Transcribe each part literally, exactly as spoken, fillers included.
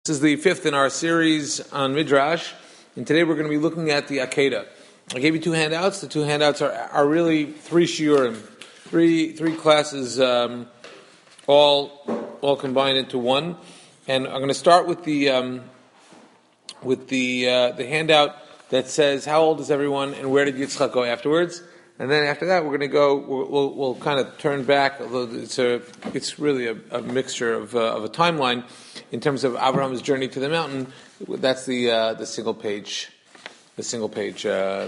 This is the fifth in our series on Midrash, and today we're going to be looking at the Akedah. I gave you two handouts. The two handouts are, are really three shiurim, three three classes, um, all all combined into one. And I'm going to start with the um, with the uh, the handout that says how old is everyone and where did Yitzchak go afterwards. And then after that, we're going to go. We'll, we'll, we'll kind of turn back. It's a, it's really a, a mixture of, uh, of a timeline in terms of Abraham's journey to the mountain. That's the uh, the single page, the single page uh,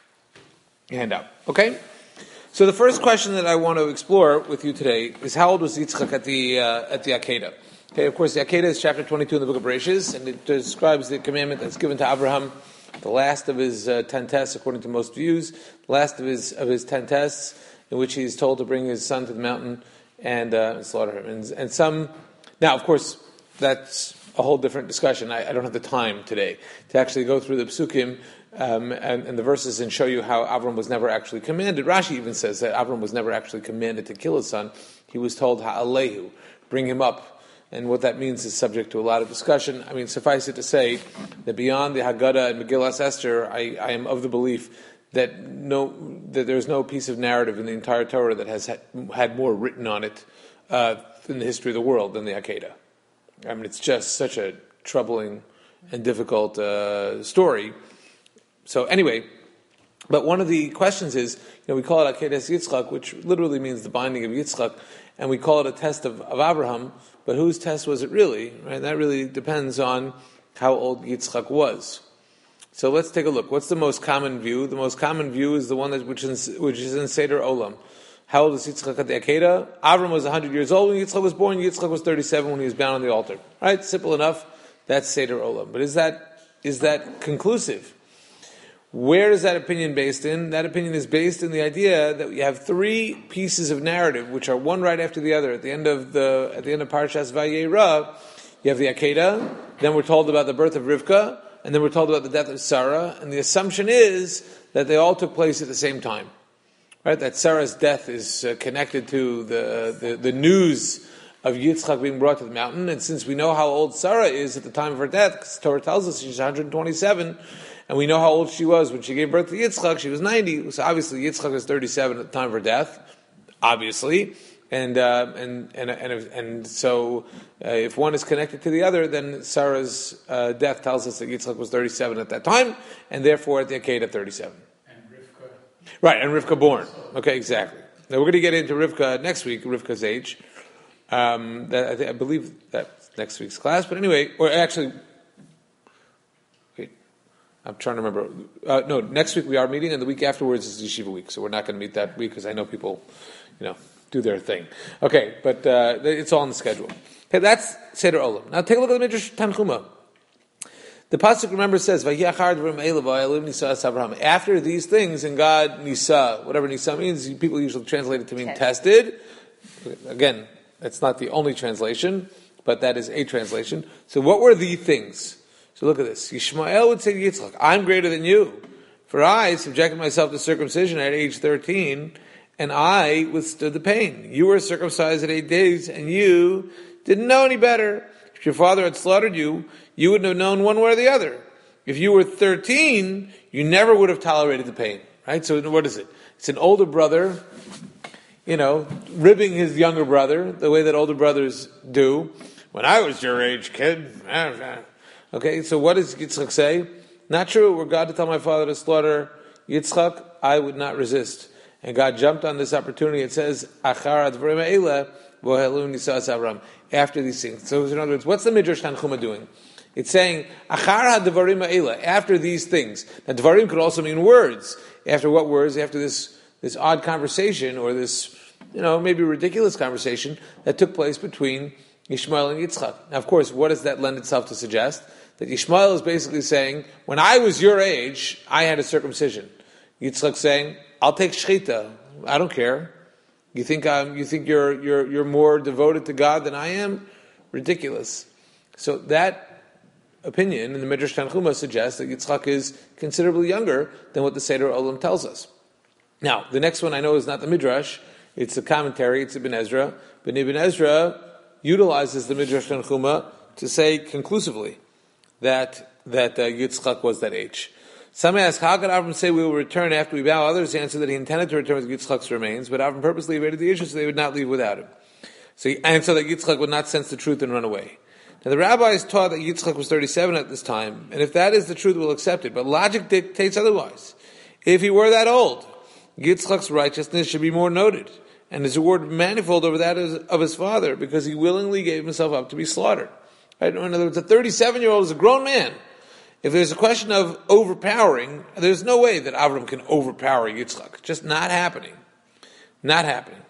handout. Okay. So the first question that I want to explore with you today is how old was Yitzchak at the uh, at the Akedah? Okay. Of course, the Akedah is chapter twenty-two in the book of Bereshis, and it describes the commandment that's given to Abraham. The last of his uh, ten tests, according to most views, the last of his of his ten tests, in which he's told to bring his son to the mountain and uh, slaughter him. And, and some, now, of course, that's a whole different discussion. I, I don't have the time today to actually go through the psukim um, and, and the verses and show you how Avram was never actually commanded. Rashi even says that Avram was never actually commanded to kill his son. He was told ha'alehu, bring him up. And what that means is subject to a lot of discussion. I mean, suffice it to say that beyond the Haggadah and Megillas Esther, I, I am of the belief that no, that there's no piece of narrative in the entire Torah that has had, had more written on it uh, in the history of the world than the Akedah. I mean, it's just such a troubling and difficult uh, story. So anyway, but one of the questions is, you know, we call it Akedas Yitzchak, which literally means the binding of Yitzchak, and we call it a test of, of Abraham. But whose test was it really? Right? That really depends on how old Yitzchak was. So let's take a look. What's the most common view? The most common view is the one that which is, which is in Seder Olam. How old is Yitzchak at the Akedah? Avram was one hundred years old when Yitzchak was born. Yitzchak was thirty-seven when he was bound on the altar. Right? Simple enough. That's Seder Olam. But is that is that conclusive? Where is that opinion based in? That opinion is based in the idea that we have three pieces of narrative, which are one right after the other. At the end of the at the end of Parshas Vayera, you have the Akedah. Then we're told about the birth of Rivka, and then we're told about the death of Sarah. And the assumption is that they all took place at the same time, right? That Sarah's death is uh, connected to the, the the news of Yitzchak being brought to the mountain. And since we know how old Sarah is at the time of her death, because the Torah tells us she's one hundred twenty-seven. And we know how old she was when she gave birth to Yitzchak. She was ninety. So obviously Yitzchak was thirty-seven at the time of her death. Obviously, and uh, and and and and so uh, if one is connected to the other, then Sarah's uh, death tells us that Yitzchak was thirty-seven at that time, and therefore at the Akedah thirty-seven. And Rivka. Right, and Rivka born. Okay, exactly. Now we're going to get into Rivka next week. Rivka's age. Um, that, I, th- I believe that's next week's class. But anyway, or actually. I'm trying to remember. Uh, no, next week we are meeting, and the week afterwards is Yeshiva week, so we're not going to meet that week because I know people, you know, do their thing. Okay, but uh, it's all on the schedule. Okay, that's Seder Olam. Now take a look at the Midrash Tanchuma. The pasuk, remember, says, after these things, and God Nisa, whatever Nisa means, people usually translate it to mean tested. Again, that's not the only translation, but that is a translation. So what were the things? So look at this. Yishmael would say to Yitzchak, I'm greater than you. For I subjected myself to circumcision at age thirteen, and I withstood the pain. You were circumcised at eight days, and you didn't know any better. If your father had slaughtered you, you wouldn't have known one way or the other. If you were thirteen, you never would have tolerated the pain. Right? So what is it? It's an older brother, you know, ribbing his younger brother, the way that older brothers do. When I was your age, kid. Okay, so what does Yitzchak say? Not true. Were God to tell my father to slaughter Yitzchak, I would not resist. And God jumped on this opportunity. It says, Achar advarim ha'ela v'ohelu nisas Avram. After these things. So in other words, what's the Midrash Tanchuma doing? It's saying, Achar advarim ha'ela, after these things. Now, dvarim could also mean words. After what words? After this, this odd conversation, or this, you know, maybe ridiculous conversation that took place between Yishmael and Yitzchak. Now, of course, what does that lend itself to suggest? That Yishmael is basically saying, when I was your age, I had a circumcision. Yitzchak saying, I'll take shechita. I don't care. You think I'm, you think you're you're you're more devoted to God than I am? Ridiculous. So that opinion in the Midrash Tanchuma suggests that Yitzchak is considerably younger than what the Seder Olam tells us. Now, the next one I know is not the Midrash. It's a commentary. It's Ibn Ezra. But Ibn Ezra utilizes the Midrash Tanchuma to say conclusively that that uh, Yitzchak was that age. Some ask, how could Avram say we will return after we bow? Others answer that he intended to return with Yitzchak's remains, but Avram purposely evaded the issue so they would not leave without him. So, and so that Yitzchak would not sense the truth and run away. Now the rabbis taught that Yitzchak was thirty-seven at this time, and if that is the truth, we'll accept it. But logic dictates otherwise. If he were that old, Yitzchak's righteousness should be more noted, and his reward manifold over that of his father, because he willingly gave himself up to be slaughtered. Right? In other words, a thirty-seven-year-old is a grown man. If there's a question of overpowering, there's no way that Avram can overpower Yitzchak. Just not happening. Not happening.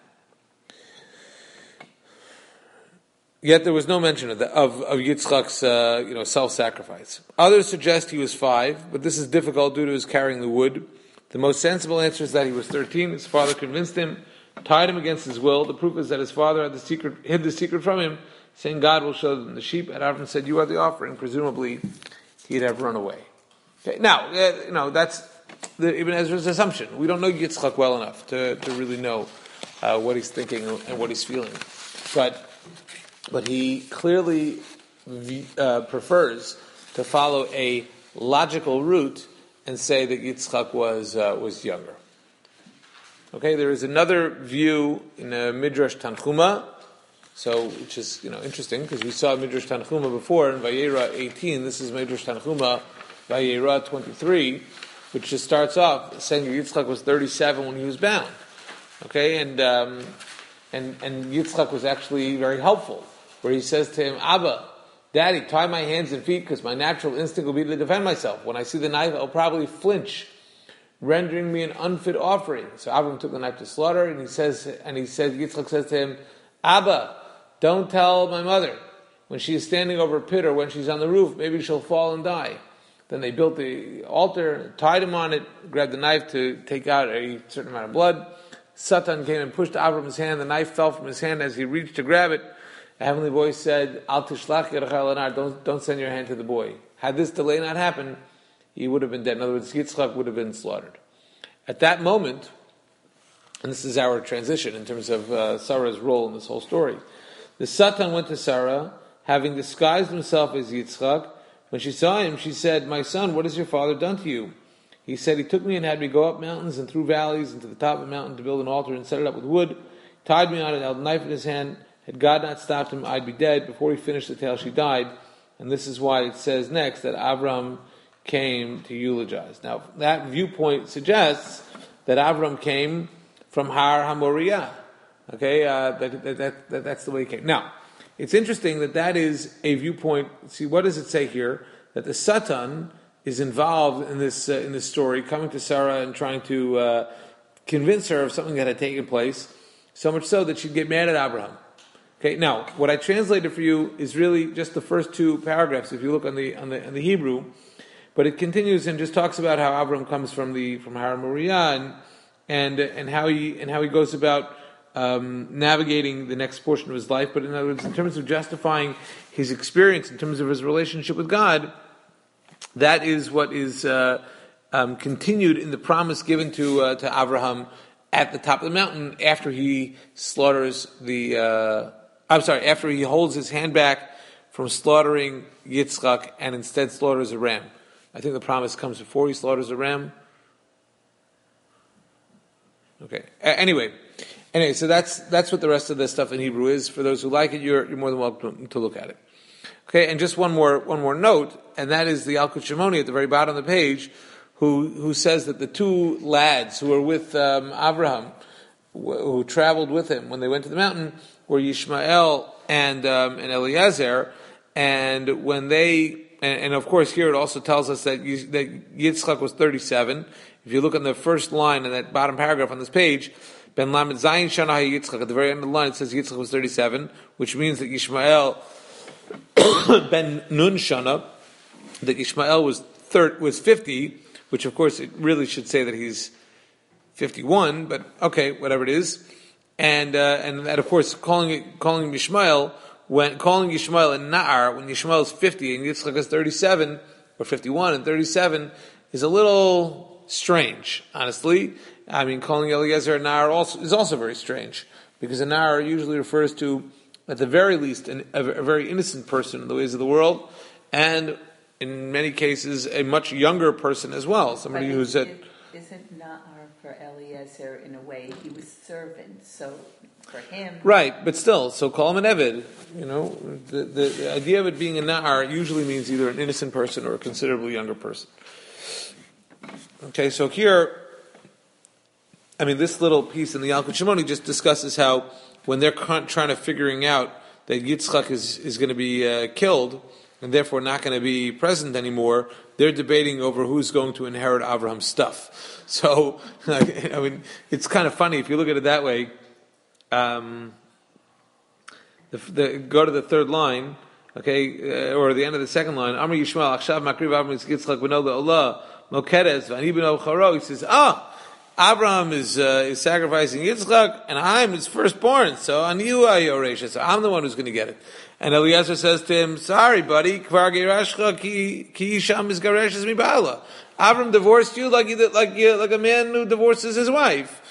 Yet there was no mention of the, of, of Yitzchak's uh, you know self-sacrifice. Others suggest he was five, but this is difficult due to his carrying the wood. The most sensible answer is that he was thirteen. His father convinced him, tied him against his will. The proof is that his father had the secret, hid the secret from him, saying God will show them the sheep. And Avram said, "You are the offering." Presumably, he'd have run away. Okay. Now, uh, you know that's the Ibn Ezra's assumption. We don't know Yitzchak well enough to, to really know uh, what he's thinking and what he's feeling, but but he clearly uh, prefers to follow a logical route and say that Yitzchak was uh, was younger. Okay, there is another view in a Midrash Tanchuma, so which is you know interesting because we saw Midrash Tanchuma before in Vayera eighteen. This is Midrash Tanchuma, Vayera twenty-three, which just starts off saying that Yitzchak was thirty-seven when he was bound. Okay, and um, and and Yitzchak was actually very helpful, where he says to him, "Abba, Daddy, tie my hands and feet because my natural instinct will be to defend myself. When I see the knife, I'll probably flinch, rendering me an unfit offering." So Avram took the knife to slaughter, and he says, and he says, Yitzchak says to him, "Abba, don't tell my mother. When she is standing over a pit or when she's on the roof, maybe she'll fall and die." Then they built the altar, tied him on it, grabbed the knife to take out a certain amount of blood. Satan came and pushed Avram's hand. The knife fell from his hand as he reached to grab it. A heavenly voice said, "Al tishlach yadcha el anar, don't don't send your hand to the boy." Had this delay not happened, he would have been dead. In other words, Yitzchak would have been slaughtered. At that moment, and this is our transition in terms of uh, Sarah's role in this whole story, the Satan went to Sarah, having disguised himself as Yitzchak. When she saw him, she said, "My son, what has your father done to you?" He said, "He took me and had me go up mountains and through valleys and to the top of a mountain to build an altar and set it up with wood, tied me on it, held a knife in his hand. Had God not stopped him, I'd be dead." Before he finished the tale, she died. And this is why it says next that Avram came to eulogize. Now, that viewpoint suggests that Avram came from Har HaMoriah. Okay, uh, that, that, that, that, that's the way he came. Now, it's interesting that that is a viewpoint. See, what does it say here? That the Satan is involved in this uh, in this story, coming to Sarah and trying to uh, convince her of something that had taken place, so much so that she'd get mad at Abraham. Okay, now what I translated for you is really just the first two paragraphs. If you look on the on the on the Hebrew, but it continues and just talks about how Abraham comes from the from Har Moriah and and and how he and how he goes about um, navigating the next portion of his life. But in other words, in terms of justifying his experience, in terms of his relationship with God, that is what is uh, um, continued in the promise given to uh, to Abraham at the top of the mountain after he slaughters the. Uh, I'm sorry, after he holds his hand back from slaughtering Yitzchak and instead slaughters a ram. I think the promise comes before he slaughters a ram. Okay. A- anyway, anyway, so that's that's what the rest of this stuff in Hebrew is. For those who like it, you're you're more than welcome to look at it. Okay, and just one more one more note, and that is the Yalkut Shimoni at the very bottom of the page, who who says that the two lads who were with um, Abraham, who traveled with him when they went to the mountain, were Yishmael and um, and Eliezer, and when they and, and of course here it also tells us that you, that Yitzchak was thirty-seven. If you look on the first line in that bottom paragraph on this page, Ben Lamed Zayin Shana Yitzchak, at the very end of the line it says Yitzchak was thirty-seven, which means that Yishmael Ben Nun Shana, that Yishmael was thir- was fifty, which of course it really should say that he's fifty-one, but okay, whatever it is. And uh, and that of course calling it, calling Yishmael when calling Yishmael a Na'ar when Yishmael is fifty and Yitzchak is thirty-seven or fifty-one and thirty-seven is a little strange, honestly. I mean, calling Eliezer a Na'ar also is also very strange because a Na'ar usually refers to at the very least, an, a, a very innocent person in the ways of the world, and in many cases, a much younger person as well. Somebody but who's it, at... Isn't Nahar for Eliezer, in a way, he was servant, so for him... Right, but still, so call him an Eved. You know, the, the, the idea of it being a Nahar usually means either an innocent person or a considerably younger person. Okay, so here, I mean, this little piece in the Yalkut Shimoni just discusses how when they're trying to figuring out that Yitzchak is, is going to be uh, killed, and therefore not going to be present anymore, they're debating over who's going to inherit Abraham's stuff. So, I mean, it's kind of funny if you look at it that way. Um, the, the, go to the third line, okay, uh, or the end of the second line. Amar Yishmael Achshav Makriv Abraham Yitzchak B'no LeOlah Mokedes V'ani B'no Charo. He says, ah, Abraham is uh, is sacrificing Yitzchak, and I'm his firstborn. So Aniyu Ayoresh. So I'm the one who's going to get it. And Eliezer says to him, sorry, buddy, Kvar Gerashcha Ki Ki Isham is Gareshes Mibala. Abraham divorced you like you, like you, like a man who divorces his wife.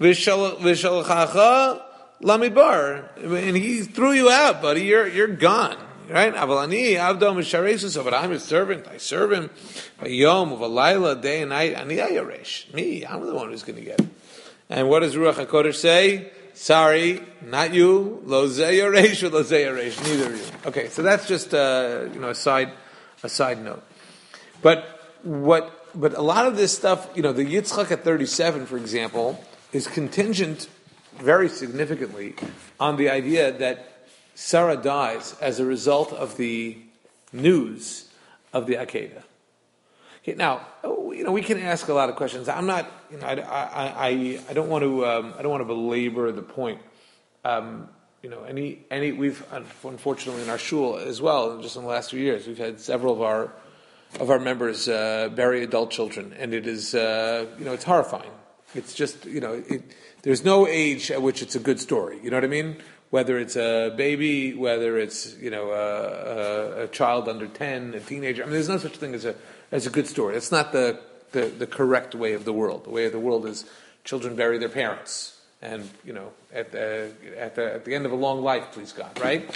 V'shalchacha Lamidbar, and he threw you out, buddy. You're you're gone, right? Avalani Avdom Misharesus, but I'm his servant. I serve him by Yom of a Laila, day and night. Ani Ayaresh, me. I'm the one who's going to get it. And what does Ruach Hakodesh say? Sorry, not you. Lo Zayaresh or Lo Zayaresh, neither of you. Okay, so that's just uh, you know a side a side note. But what? But a lot of this stuff, you know, the Yitzchak at thirty-seven, for example, is contingent very significantly on the idea that Sarah dies as a result of the news of the Akedah. Okay, now, you know, we can ask a lot of questions. I'm not, you know, I, I, I, I don't want to, um, I don't want to belabor the point. Um, you know, any, any, we've unfortunately in our shul as well, just in the last few years, we've had several of our, of our members uh, bury adult children, and it is, uh, you know, it's horrifying. It's just, you know, it, there's no age at which it's a good story. You know what I mean? Whether it's a baby, whether it's, you know, a, a, a child under ten, a teenager. I mean, there's no such thing as a as a good story. It's not the, the, the correct way of the world. The way of the world is children bury their parents, and you know, at the at the at the end of a long life, please God, right?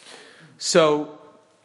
So,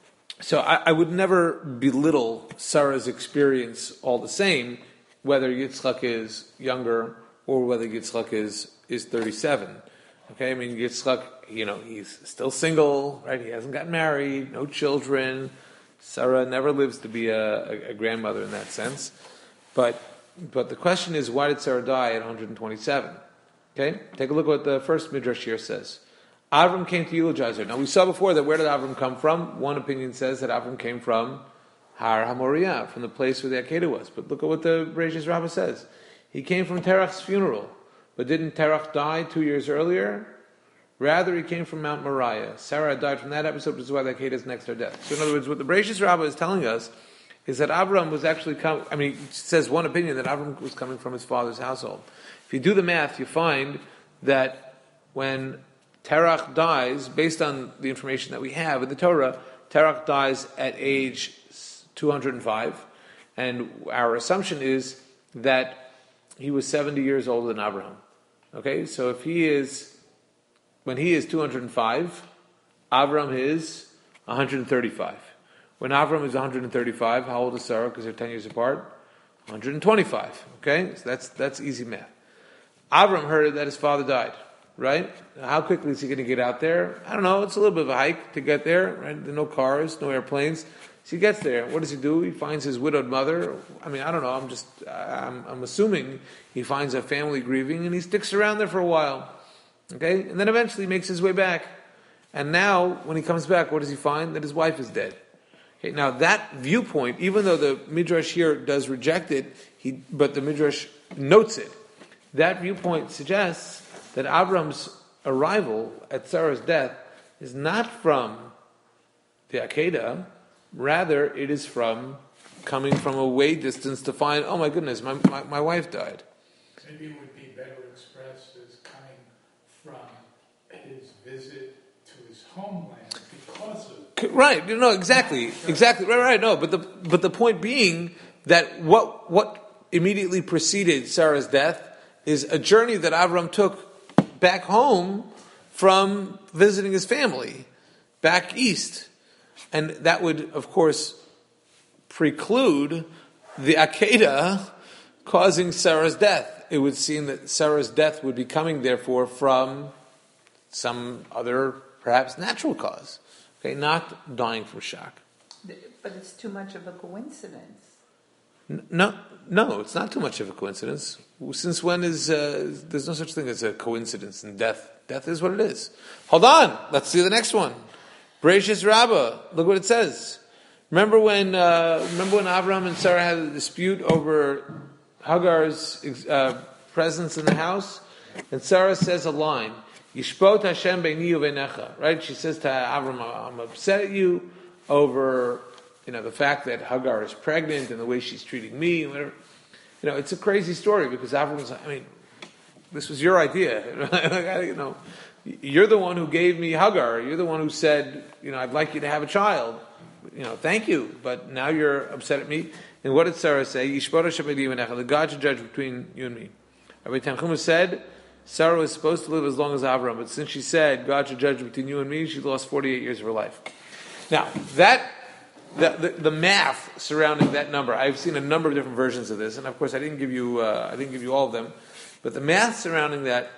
so I, I would never belittle Sarah's experience all the same, whether Yitzchak is younger or whether Yitzchak is, is thirty-seven. Okay, I mean, Yitzchak, you know, he's still single, right? He hasn't gotten married, no children. Sarah never lives to be a, a, a grandmother in that sense. But but the question is, why did Sarah die at one hundred twenty-seven? Okay, take a look at what the first Midrash here says. Avram came to eulogize her. Now, we saw before that where did Avram come from? One opinion says that Avram came from Har HaMoriah, from the place where the Akedah was. But look at what the Bereishis Rabbah says. He came from Terach's funeral. But didn't Terach die two years earlier? Rather, he came from Mount Moriah. Sarah died from that episode, which is why the Akedah is next to her death. So in other words, what the Bereishis Rabbah is telling us is that Avram was actually coming, I mean, it says one opinion that Avram was coming from his father's household. If you do the math, you find that when Terach dies, based on the information that we have in the Torah, Terach dies at age two hundred five, and our assumption is that he was seventy years older than Abraham. Okay, so if he is, when he is two hundred five, Abraham is one hundred thirty-five. When Abraham is one hundred thirty-five, how old is Sarah? Because they're ten years apart. one hundred twenty-five. Okay, so that's that's easy math. Abraham heard that his father died. Right? How quickly is he going to get out there? I don't know. It's a little bit of a hike to get there. Right? There are no cars, no airplanes. So he gets there. What does he do? He finds his widowed mother. I mean, I don't know. I'm just, I'm, I'm assuming he finds a family grieving, and he sticks around there for a while. Okay? And then eventually he makes his way back. And now, when he comes back, what does he find? That his wife is dead. Okay? Now, that viewpoint, even though the Midrash here does reject it, he, but the Midrash notes it. That viewpoint suggests that Avram's arrival at Sarah's death is not from the Akedah, rather it is from coming from a way distance to find, oh my goodness, my, my, my wife died. Maybe it would be better expressed as coming from his visit to his homeland because of... Right, no, exactly, exactly, right, right, no, but the but the point being that what what immediately preceded Sarah's death is a journey that Avram took back home from visiting his family back east. And that would, of course, preclude the Akedah causing Sarah's death. It would seem that Sarah's death would be coming, therefore, from some other, perhaps natural cause. Okay, not dying from shock. But it's too much of a coincidence. No, no, it's not too much of a coincidence. Since when is uh, there's no such thing as a coincidence in death? Death is what it is. Hold on, let's see the next one. Bereshis Rabbah. Look what it says. Remember when uh, remember when Abraham and Sarah had a dispute over Hagar's uh, presence in the house, and Sarah says a line. Yishpot Hashem beini uvenecha. Right? She says to Abraham, "I'm upset at you over." You know, the fact that Hagar is pregnant and the way she's treating me, and whatever. You know, it's a crazy story because Avram's like, I mean, this was your idea. You know, you're the one who gave me Hagar. You're the one who said, you know, I'd like you to have a child. You know, thank you. But now you're upset at me. And what did Sarah say? The God should judge between you and me. Rabbi Tanchuma said, Sarah was supposed to live as long as Avram, but since she said, God should judge between you and me, she lost forty-eight years of her life. Now, that... The, the, the math surrounding that number, I've seen a number of different versions of this, and of course I didn't give you uh, I didn't give you all of them, but the math surrounding that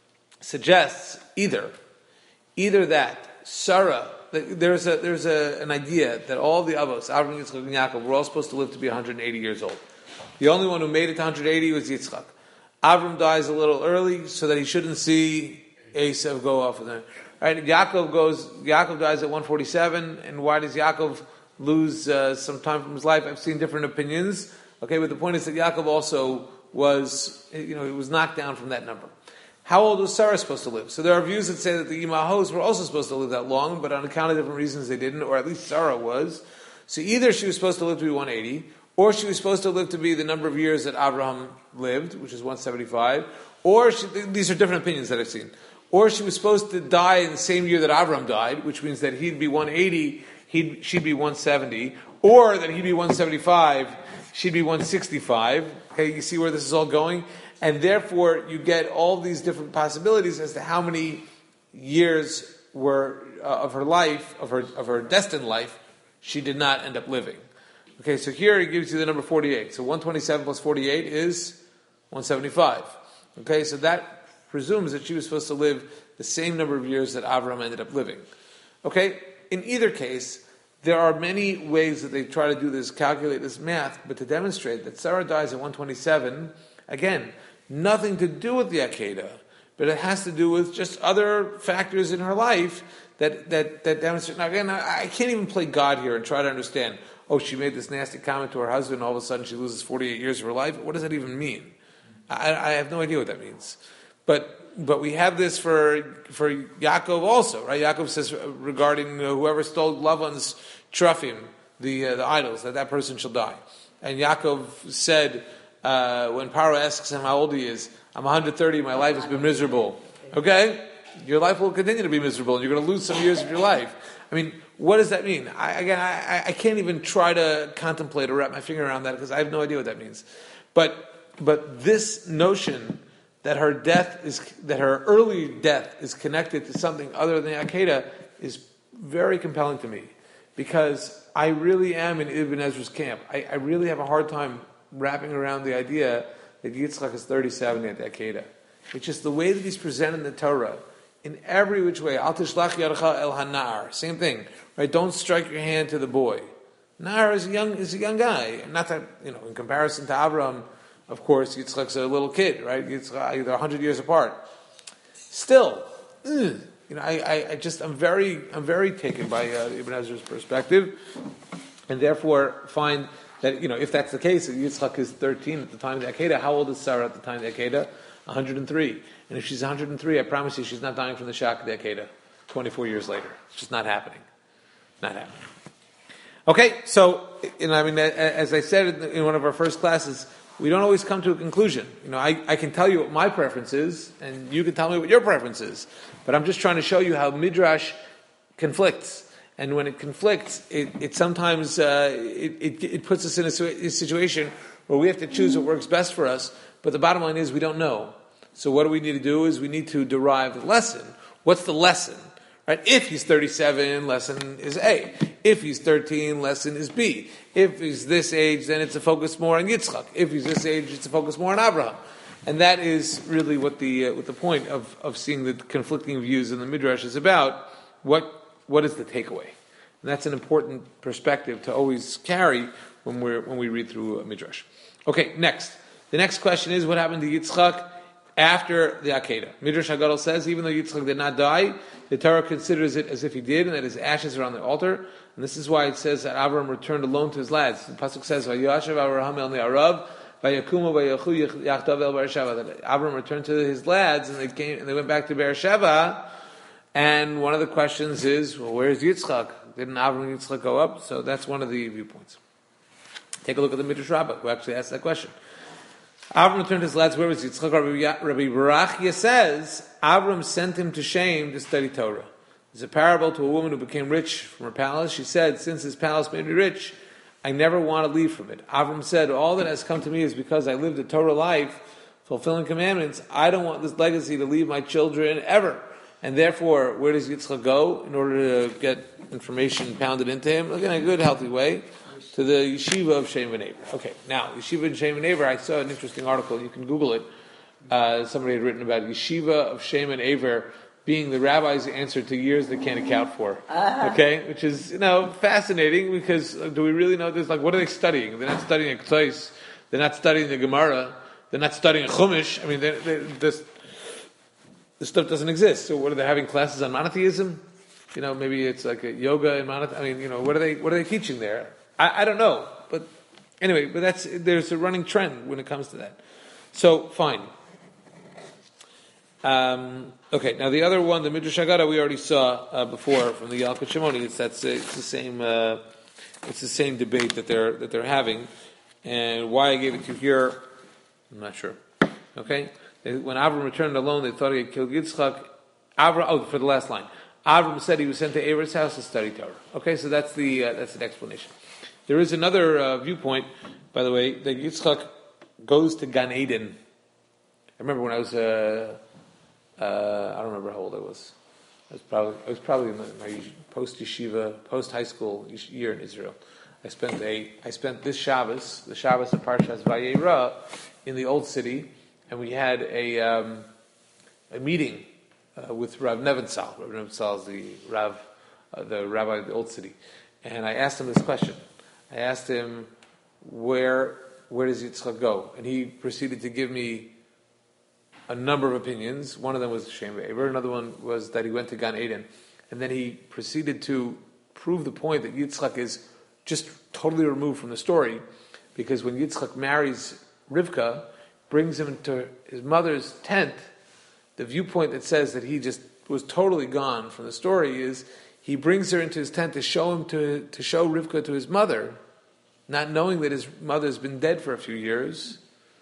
suggests either either that Sarah, there's a there's a, an idea that all the Avos, Avraham, Yitzchak, and Yaakov, were all supposed to live to be one hundred eighty years old. The only one who made it to one hundred eighty was Yitzchak. Avram dies a little early so that he shouldn't see Esav go off with him. All right, Yaakov goes. Yaakov dies at one forty-seven, and why does Yaakov lose uh, some time from his life? I've seen different opinions. Okay, but the point is that Yaakov also was, you know, he was knocked down from that number. How old was Sarah supposed to live? So there are views that say that the Imahos were also supposed to live that long, but on account of different reasons they didn't, or at least Sarah was. So either she was supposed to live to be one eighty, or she was supposed to live to be the number of years that Abraham lived, which is one seventy-five, or she, these are different opinions that I've seen. Or she was supposed to die in the same year that Abraham died, which means that he'd be one eighty, He'd, she'd be one seventy, or that he'd be one seventy-five, she'd be one sixty-five. Okay, you see where this is all going? And therefore, you get all these different possibilities as to how many years were uh, of her life, of her of her destined life, she did not end up living. Okay, so here it gives you the number forty-eight. So one twenty-seven plus forty-eight is one seventy-five. Okay, so that presumes that she was supposed to live the same number of years that Avraham ended up living. Okay. In either case, there are many ways that they try to do this, calculate this math, but to demonstrate that Sarah dies at one twenty-seven, again, nothing to do with the Akedah, but it has to do with just other factors in her life that, that, that demonstrate. Now again, I, I can't even play God here and try to understand, oh, she made this nasty comment to her husband, and all of a sudden she loses forty-eight years of her life. What does that even mean? I, I have no idea what that means. But But we have this for for Yaakov also, right? Yaakov says regarding uh, whoever stole Lavan's trufim, the uh, the idols, that that person shall die. And Yaakov said uh, when Paro asks him how old he is, I'm one hundred thirty. My life has been miserable. Okay, your life will continue to be miserable, and you're going to lose some years of your life. I mean, what does that mean? I, again, I, I can't even try to contemplate or wrap my finger around that because I have no idea what that means. But but this notion that her death is, that her early death is connected to something other than Akedah is very compelling to me, because I really am in Ibn Ezra's camp. I, I really have a hard time wrapping around the idea that Yitzchak is thirty-seven at the Akedah. It's just the way that he's presented in the Torah, in every which way. Al tishlach yadcha el hanar. Same thing, right? Don't strike your hand to the boy. Nar is a young is a young guy, not that, you know, in comparison to Abraham. Of course, Yitzchak's a little kid, right? Yitzchak, they're a hundred years apart. Still, ugh, you know, I, I, I just, I'm very, I'm very taken by uh, Ibn Ezra's perspective, and therefore find that, you know, if that's the case, if Yitzchak is thirteen at the time of the Akedah, how old is Sarah at the time of the Akedah? one hundred three. And if she's one hundred three, I promise you, she's not dying from the shock of the Akedah twenty-four years later. It's just not happening. Not happening. Okay, so, you know, I mean, as I said in one of our first classes, we don't always come to a conclusion. You know, I, I can tell you what my preference is, and you can tell me what your preference is. But I'm just trying to show you how Midrash conflicts. And when it conflicts, it, it sometimes uh, it, it, it puts us in a, a situation where we have to choose what works best for us. But the bottom line is we don't know. So what do we need to do is we need to derive the lesson. What's the lesson? Right? If he's thirty-seven, lesson is A. If he's thirteen, lesson is B. If he's this age, then it's a focus more on Yitzchak. If he's this age, it's a focus more on Abraham. And that is really what the uh, what the point of, of seeing the conflicting views in the Midrash is about. What what is the takeaway? And that's an important perspective to always carry when we when we read through a Midrash. Okay, next. The next question is what happened to Yitzchak after the Akedah. Midrash Haggadah says even though Yitzchak did not die, the Torah considers it as if he did, and that his ashes are on the altar. And this is why it says that Abraham returned alone to his lads. The pasuk says, "Vayashav Abraham el ne'arav, vayakumu vayachu yachdav el Beersheva." That Abraham returned to his lads, and they came and they went back to Beersheva. And one of the questions is, well, where's Yitzchak? Didn't Abraham and Yitzchak go up? So that's one of the viewpoints. Take a look at the Midrash Rabbah, who actually asked that question. Avram returned to his lads. Where was Yitzchak? Rabbi Barachia says Avram sent him to Shem to study Torah. There's a parable to a woman who became rich from her palace. She said, "Since his palace made me rich, I never want to leave from it." Avram said, "All that has come to me is because I lived a Torah life, fulfilling commandments. I don't want this legacy to leave my children ever." And therefore, where does Yitzchak go in order to get information pounded into him? Look in a good, healthy way. To the yeshiva of Shem and Aver. Okay, now, yeshiva and Shem and Aver, I saw an interesting article, you can Google it. Uh, somebody had written about yeshiva of Shem and Aver being the rabbi's answer to years they can't account for. Uh-huh. Okay, which is, you know, fascinating because uh, do we really know this? Like, what are they studying? They're not studying a Ktsos, they're not studying the Gemara, they're not studying a Chumash. I mean, they, they, this, this stuff doesn't exist. So what are they having classes on monotheism? You know, maybe it's like a yoga and monotheism. I mean, you know, what are they, what are they teaching there? I, I don't know, but anyway, but that's there's a running trend when it comes to that. So fine. Um, okay, now the other one, the Midrash Haggadah, we already saw uh, before from the Yalkut Shimoni. It's that's it's the same uh, it's the same debate that they're that they're having, and why I gave it to you here, I'm not sure. Okay, when Avram returned alone, they thought he had killed Yitzchak. Avram, oh, for the last line, Avram said he was sent to Aver's house to study Torah. Okay, so that's the uh, that's an explanation. There is another uh, viewpoint, by the way, that Yitzchak goes to Gan Eden. I remember when I was, uh, uh, I don't remember how old I was. I was probably, I was probably in my post yeshiva, post high school year in Israel. I spent a, I spent this Shabbos, the Shabbos of Parshas Vayera, in the Old City, and we had a um, a meeting uh, with Rav Nebenzahl. Rav Nebenzahl is the Rav, uh, the rabbi of the Old City, and I asked him this question. I asked him, where where does Yitzchak go? And he proceeded to give me a number of opinions. One of them was Shem Aver. Another one was that he went to Gan Eden. And then he proceeded to prove the point that Yitzchak is just totally removed from the story, because when Yitzchak marries Rivka, brings him into his mother's tent, the viewpoint that says that he just was totally gone from the story is he brings her into his tent to show him to to show Rivka to his mother, not knowing that his mother's been dead for a few years.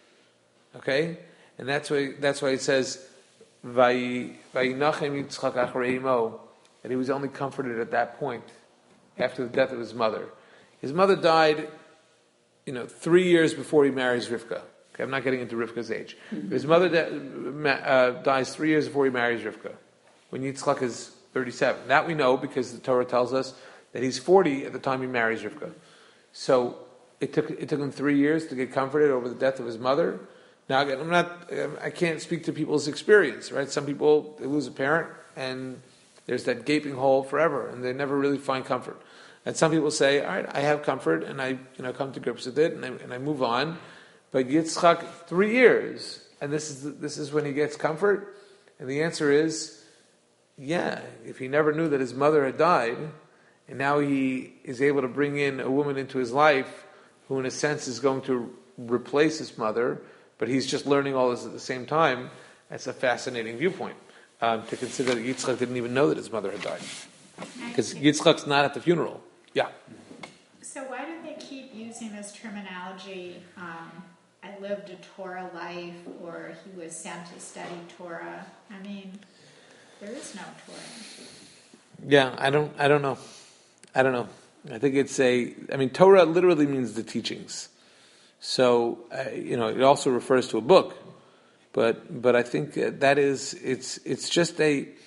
Okay, and that's why that's why it says Vayinachem Yitzchak acharei imo, that he was only comforted at that point, after the death of his mother. His mother died, you know, three years before he marries Rivka. Okay, I'm not getting into Rivka's age. Mm-hmm. His mother de- uh, dies three years before he marries Rivka, when Yitzchak is thirty-seven. That we know because the Torah tells us that he's forty at the time he marries Rivka. So it took it took him three years to get comforted over the death of his mother. Now again, I'm not I can't speak to people's experience, right? Some people, they lose a parent and there's that gaping hole forever, and they never really find comfort. And some people say, all right, I have comfort, and I you know come to grips with it, and I, and I move on. But Yitzchak, three years, and this is the, this is when he gets comfort. And the answer is, yeah, if he never knew that his mother had died, and now he is able to bring in a woman into his life who in a sense is going to replace his mother, but he's just learning all this at the same time, that's a fascinating viewpoint. Um, to consider that Yitzchak didn't even know that his mother had died. Because Yitzchak's not at the funeral. Yeah. So why do they keep using this terminology, um, I lived a Torah life, or he was sent to study Torah? I mean, there is no Torah. Yeah, I don't I don't know. I don't know. I think it's a, I mean, Torah literally means the teachings. So, uh, you know, it also refers to a book. But but I think that is, it's it's just a,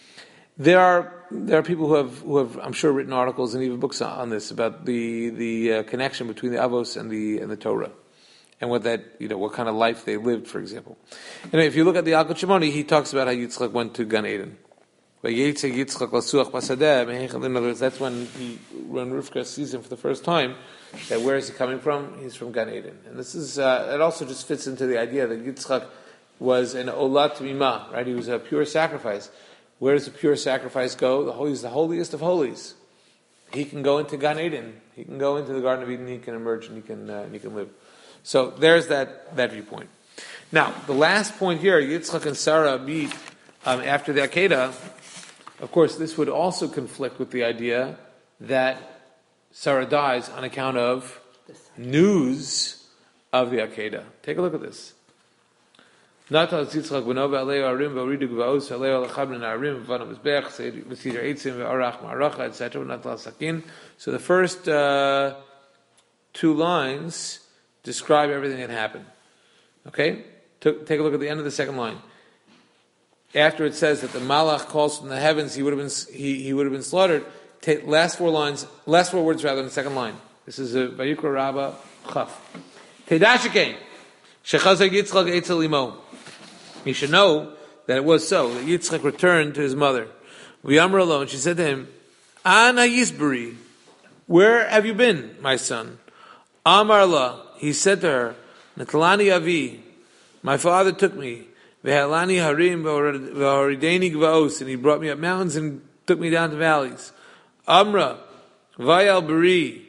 There are there are people who have who have I'm sure written articles and even books on, on this about the the uh, connection between the Avos and the and the Torah, and what that you know what kind of life they lived, for example. And if you look at the Alkut Shimoni, he talks about how Yitzchak went to Gan Eden. In other words, that's when he when Rivka sees him for the first time. That where is he coming from? He's from Gan Eden, and this is uh, it also just fits into the idea that Yitzchak was an olat mima, right? He was a pure sacrifice. Where does the pure sacrifice go? The holy is the holiest of holies. He can go into Gan Eden. He can go into the Garden of Eden. He can emerge and he can uh, and he can live. So there's that that viewpoint. Now the last point here, Yitzchak and Sarah meet um, after the Akedah. Of course, this would also conflict with the idea that Sarah dies on account of news of the Akedah. Take a look at this. Nata Yitzchak b'nova alei arim v'oridu gvaos alei alachab n'arim v'vanu mizbech v'sidr eitzim v'arach ma'aracha et cetera. Nata sakin. So the first uh, two lines describe everything that happened. Okay, take a look at the end of the second line. After it says that the Malach calls from the heavens, he would have been he, he would have been slaughtered. Take last four lines, last four words rather in the second line. This is a Vayikra Rabbah Chaf. Teidashikein shechazar Yitzchak etzel imo. You should know that it was so, that Yitzchak returned to his mother. V'yamar alone, she said to him, Ana Yisberi, where have you been, my son? Amar la, he said to her, Natalani Avi, my father took me, V'halani harim v'horideni gvaos, and he brought me up mountains and took me down to valleys. Amra, Vayal Beri,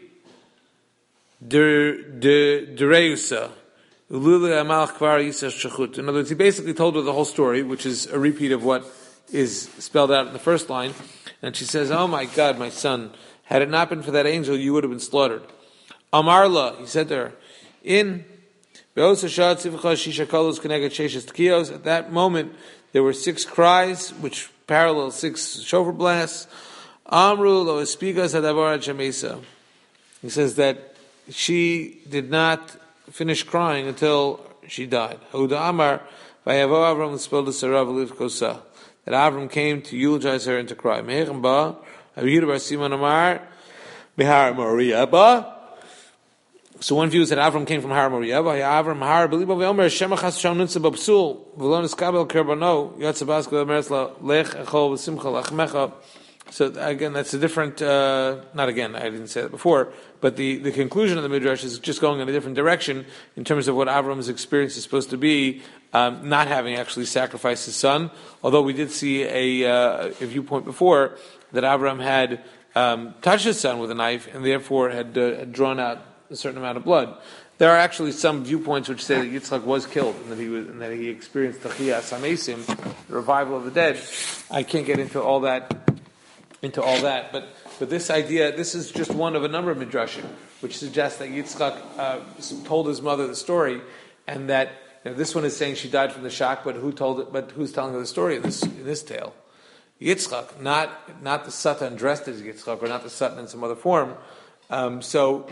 Dereusa, in other words, he basically told her the whole story, which is a repeat of what is spelled out in the first line. And she says, oh my God, my son, had it not been for that angel, you would have been slaughtered. Amarla, he said to her, in at that moment, there were six cries, which parallel six shofar blasts. He says that she did not finish crying until she died. That Avram came to eulogize her and to cry. So one view is that Avram came from Har Moriah. Avram Har Belibo Veomer Shema Chas Sham Nitza Babsul V'lo Niskabel Kerbano Yatzabas Glemerz Lech Echol V'Simcha Lachmecha. So again, that's a different. Uh, not again. I didn't say that before, but the, the conclusion of the midrash is just going in a different direction in terms of what Avram's experience is supposed to be, um, not having actually sacrificed his son. Although we did see a, uh, a viewpoint before that Avram had um, touched his son with a knife and therefore had, uh, had drawn out a certain amount of blood. There are actually some viewpoints which say that Yitzchak was killed and that he was and that he experienced Tachiyas Hamesim, the revival of the dead. I can't get into all that. Into all that, but but this idea, this is just one of a number of midrashim, which suggests that Yitzchak uh, told his mother the story, and that you know, this one is saying she died from the shock, but who told it? But who's telling her the story in this in this tale? Yitzchak, not not the Satan dressed as Yitzchak, or not the Satan in some other form. Um, so.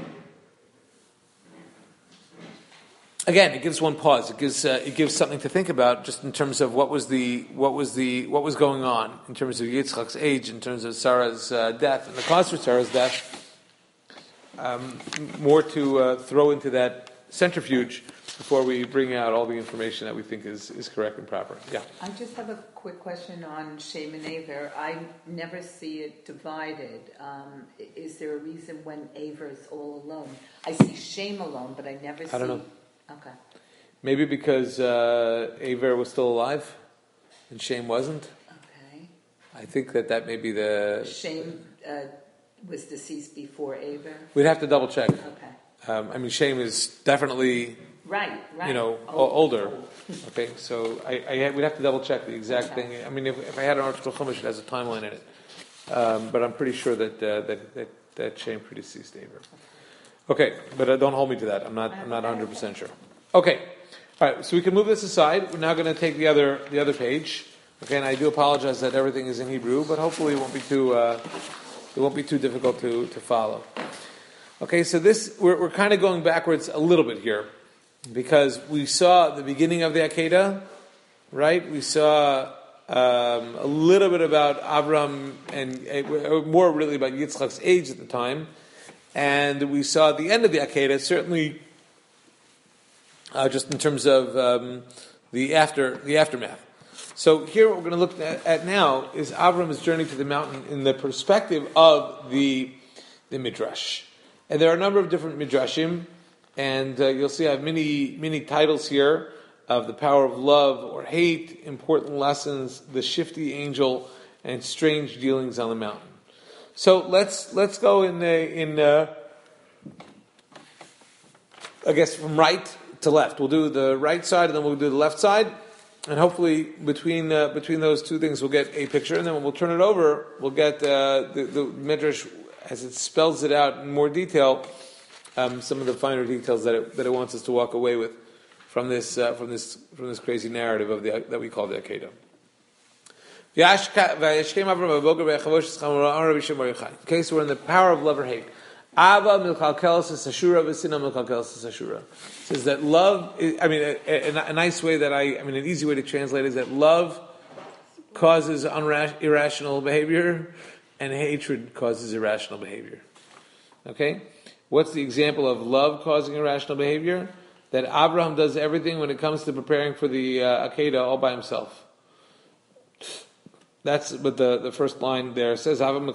Again, it gives one pause. It gives uh, it gives something to think about, just in terms of what was the what was the what was going on in terms of Yitzchak's age, in terms of Sarah's uh, death, and the cause for Sarah's death. Um, more to uh, throw into that centrifuge before we bring out all the information that we think is, is correct and proper. Yeah. I just have a quick question on Shem and Aver. I never see it divided. Um, is there a reason when Aver is all alone? I see Shem alone, but I never see. I don't know. Okay. Maybe because uh, Aver was still alive and Shem wasn't. Okay. I think that that may be the... Shem uh, was deceased before Aver? We'd have to double check. Okay. Um, I mean, Shem is definitely... Right, right. You know, old. older. Okay, so I, I we'd have to double check the exact okay. thing. I mean, if, if I had an article Chumash, it has a timeline in it. Um, but I'm pretty sure that uh, that, that that Shem predeceased Aver. Okay, but uh, don't hold me to that. I'm not. I'm not one hundred percent sure. Okay, all right. So we can move this aside. We're now going to take the other the other page. Okay, and I do apologize that everything is in Hebrew, but hopefully it won't be too uh, it won't be too difficult to to follow. Okay, so this we're we're kind of going backwards a little bit here, because we saw the beginning of the Akedah, right? We saw um, a little bit about Avram, and uh, more really about Yitzchak's age at the time. And we saw at the end of the Akedah, certainly uh, just in terms of um, the after the aftermath. So here what we're going to look at, at now is Avram's journey to the mountain in the perspective of the, the Midrash. And there are a number of different Midrashim, and uh, you'll see I have many, many titles here of the power of love or hate, important lessons, the shifty angel, and strange dealings on the mountain. So let's let's go in the, in uh, I guess from right to left. We'll do the right side and then we'll do the left side, and hopefully between uh, between those two things we'll get a picture. And then when we'll turn it over, we'll get uh, the, the Midrash as it spells it out in more detail. Um, some of the finer details that it, that it wants us to walk away with from this uh, from this from this crazy narrative of the that we call the Akedah. Okay, so we're in the power of love or hate. Ava milkalkelis sashura v'sina milkalkelis sashura. Says that love is, I mean, a, a, a nice way that I, I mean, an easy way to translate is that love causes unra- irrational behavior, and hatred causes irrational behavior. Okay, what's the example of love causing irrational behavior? That Abraham does everything when it comes to preparing for the uh, Akedah all by himself. That's what the, the first line there says. Avram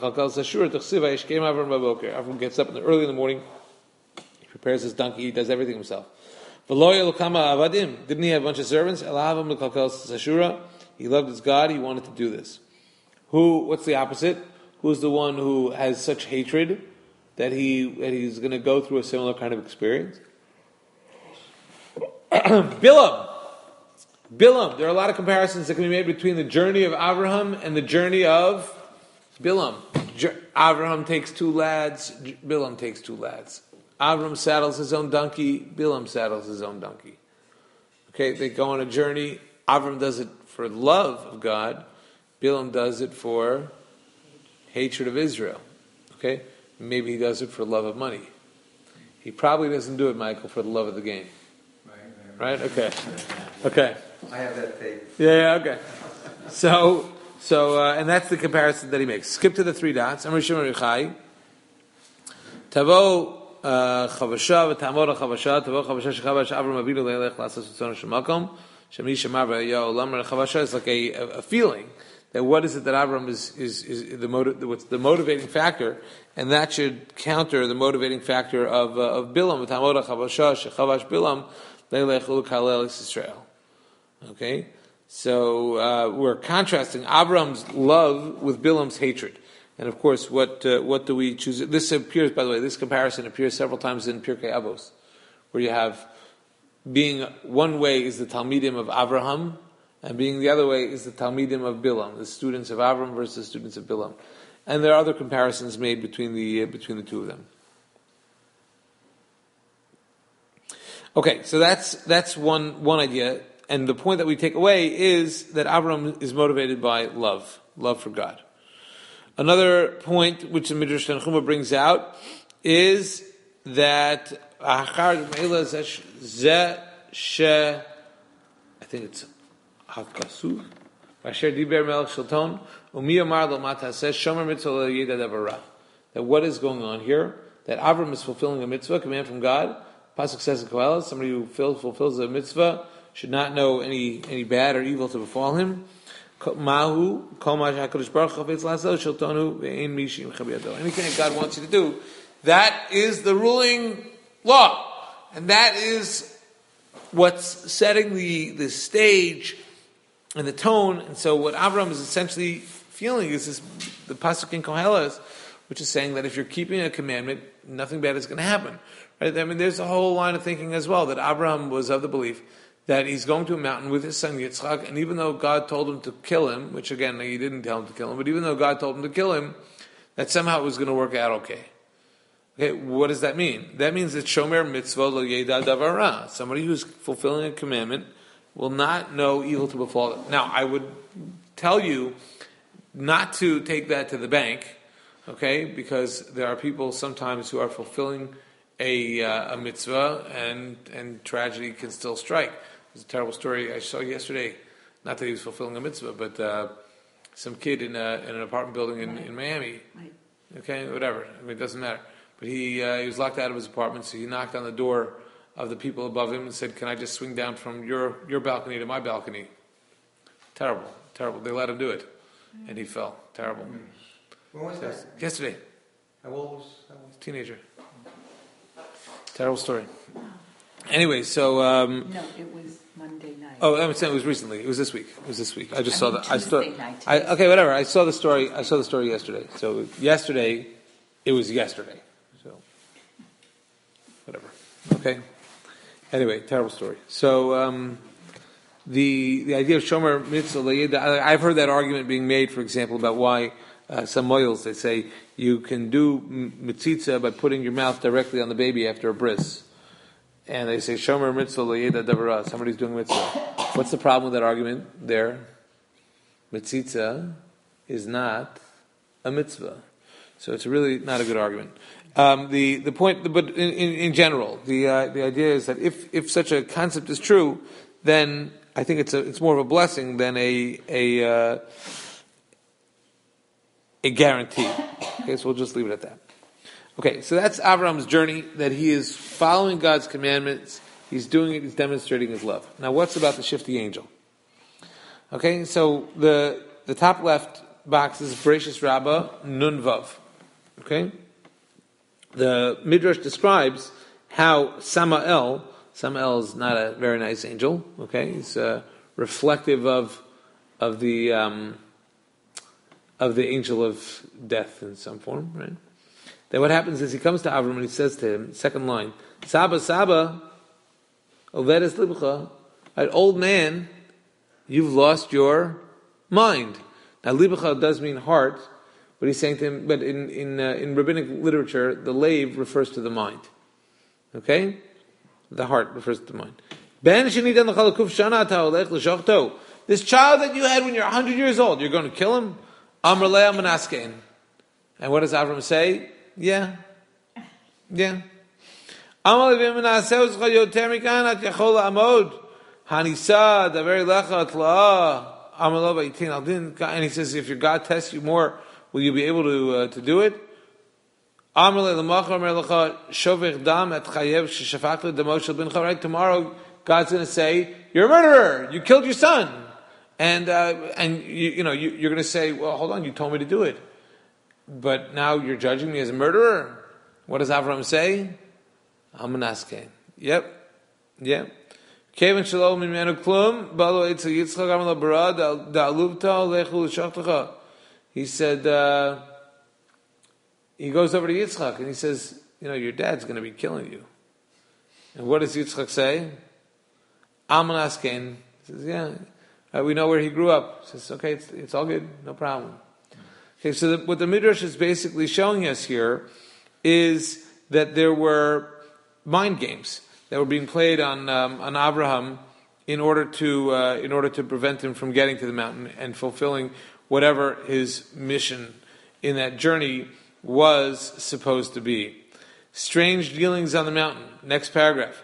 gets up in the, early in the morning, he prepares his donkey, he does everything himself. Didn't he have a bunch of servants? He loved his God, he wanted to do this. Who? What's the opposite? Who's the one who has such hatred that he that he's going to go through a similar kind of experience? Bilam. Bilam. There are a lot of comparisons that can be made between the journey of Abraham and the journey of Bilam. Abraham takes two lads, Bilam takes two lads. Abraham saddles his own donkey, Bilam saddles his own donkey. Okay, they go on a journey. Abraham does it for love of God. Bilam does it for hatred of Israel. Okay, maybe he does it for love of money. He probably doesn't do it, Michael, for the love of the game. Right? Okay. Okay. I have that tape. Yeah, yeah, okay. So, so, uh, and that's the comparison that he makes. Skip to the three dots. Amar Shimon Rechai. Tavo chavasha v'tamor chavasha. Tavo chavasha shechavash Avram Avinu leilech lasas v'tzon shemakom. Shemi shemar v'yah olam. Chavasha is like a, a feeling that what is it that Avram is is is the motiv- what's the motivating factor, and that should counter the motivating factor of uh, of Bilam. V'tamor chavasha shechavash Bilam. Okay, so uh, we're contrasting Avram's love with Bilam's hatred, and of course, what uh, what do we choose? This appears, by the way, this comparison appears several times in Pirkei Avos, where you have being one way is the Talmidim of Avraham, and being the other way is the Talmidim of Bilam, the students of Avram versus the students of Bilam, and there are other comparisons made between the uh, between the two of them. Okay, so that's that's one one idea, and the point that we take away is that Avram is motivated by love, love for God. Another point which the Midrash Tanchuma brings out is that I think it's Hakasuv. That what is going on here? That Avram is fulfilling a mitzvah, command from God. Pasuk says in Kohelet, somebody who fulfills, fulfills the mitzvah should not know any any bad or evil to befall him. Mahu kol ma HaKadosh Baruch Hu chafetz la'aseh sheltonu ve'ein mi she'imcha biyado. Anything that God wants you to do, that is the ruling law, and that is what's setting the the stage and the tone. And so, what Avram is essentially feeling is this: the pasuk in Kohelet, which is saying that if you're keeping a commandment, nothing bad is going to happen. Right? I mean, there's a whole line of thinking as well that Abraham was of the belief that he's going to a mountain with his son Yitzchak, and even though God told him to kill him, which again, he didn't tell him to kill him, but even though God told him to kill him, that somehow it was going to work out okay. Okay, what does that mean? That means that Shomer Mitzvah Lo Yeda Davar Ra, somebody who's fulfilling a commandment will not know evil to befall them. Now, I would tell you not to take that to the bank, okay, because there are people sometimes who are fulfilling A, uh, a mitzvah, and and tragedy can still strike. There's a terrible story I saw yesterday not that he was fulfilling a mitzvah, but uh, some kid in, a, in an apartment building in, Right. in Miami. Right. Okay, whatever. I mean, it doesn't matter. But he uh, he was locked out of his apartment, so he knocked on the door of the people above him and said, "Can I just swing down from your, your balcony to my balcony?" Terrible, terrible. They let him do it, and he fell. Terrible. When was So, that? yesterday, How old was how old? teenager. Terrible story. Anyway, so um, No, it was Monday night. oh, I'm saying it was recently. It was this week. It was this week. I just I saw mean, that. I saw. Tuesday night. I, okay, whatever. I saw the story. I saw the story yesterday. So yesterday, it was yesterday. So whatever. Okay. Anyway, terrible story. So um, the the idea of shomer mitzvah. I've heard that argument being made, for example, about why uh, some moils they say you can do mitzitza by putting your mouth directly on the baby after a bris. And they say, Shomer mitzvah l'yeda davara, somebody's doing mitzvah. What's the problem with that argument there? Mitzitza is not a mitzvah. So it's really not a good argument. Um, the, the point, but in, in, in general, the, uh, the idea is that if, if such a concept is true, then I think it's a, it's more of a blessing than a, a, uh, a guarantee. Okay, so we'll just leave it at that. Okay, so that's Avram's journey, that he is following God's commandments, he's doing it, he's demonstrating his love. Now what's about the shifty angel? Okay, so the the top left box is Bereshis Rabbah Nun Vav. Okay? The Midrash describes how Samael, Samael is not a very nice angel, okay? He's uh, reflective of of the um, of the angel of death in some form, right? Then what happens is he comes to Avram and he says to him, second line, Saba, Saba, Ovedes Libcha, an old man, you've lost your mind. Now, Libcha does mean heart, but he's saying to him, but in in, uh, in rabbinic literature, the lave refers to the mind. Okay? The heart refers to the mind. Ben shenidan l'chalakuf shana ta'olech l'shachto. This child that you had when you're one hundred years old, you're going to kill him? Amr le'ah manaskein. And what does Avram say? Yeah. Yeah. Amal v'im na'aseh uzcha yoter mikan at yachol amod hanisa daver lecha tla'ah amal lo vayitin al din. And he says, if your God tests you more, will you be able to uh, to do it? Amar le'lamach amar lecha shovech dam et chayev sheshafach le'damo shel bincha. Right? Tomorrow, God's going to say, you're a murderer. You killed your son. And uh, and you, you know you, you're going to say, well, hold on, you told me to do it. But now you're judging me as a murderer. What does Avram say? I'm an askein. Yep. Yep. Kevin shalom mimenu klum balo etzel Yitzchak amar bara da'aluvta lechu l'shachtacha. He said, uh, he goes over to Yitzchak and he says, you know, your dad's going to be killing you. And what does Yitzchak say? I'm an askein. He says, yeah. Uh, we know where he grew up. He says, okay, it's, it's all good, no problem. Okay, so the, what the Midrash is basically showing us here is that there were mind games that were being played on um, on Abraham in order to uh, in order to prevent him from getting to the mountain and fulfilling whatever his mission in that journey was supposed to be. Strange dealings on the mountain. Next paragraph.